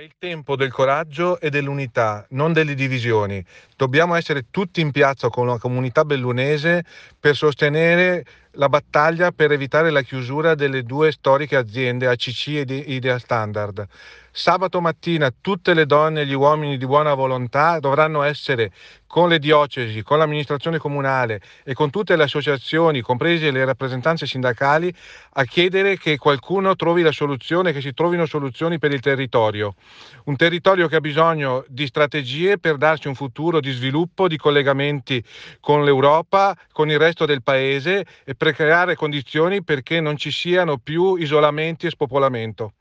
il tempo del coraggio e dell'unità, non delle divisioni. Dobbiamo essere tutti in piazza con la comunità bellunese per sostenere la battaglia per evitare la chiusura delle due storiche aziende ACC ed Idea Standard. Sabato mattina tutte le donne e gli uomini di buona volontà dovranno essere con le diocesi, con l'amministrazione comunale e con tutte le associazioni, comprese le rappresentanze sindacali, a chiedere che qualcuno trovi la soluzione, che si trovino soluzioni per il territorio. Un territorio che ha bisogno di strategie per darci un futuro di sviluppo, di collegamenti con l'Europa, con il resto del paese e per creare condizioni perché non ci siano più isolamenti e spopolamento.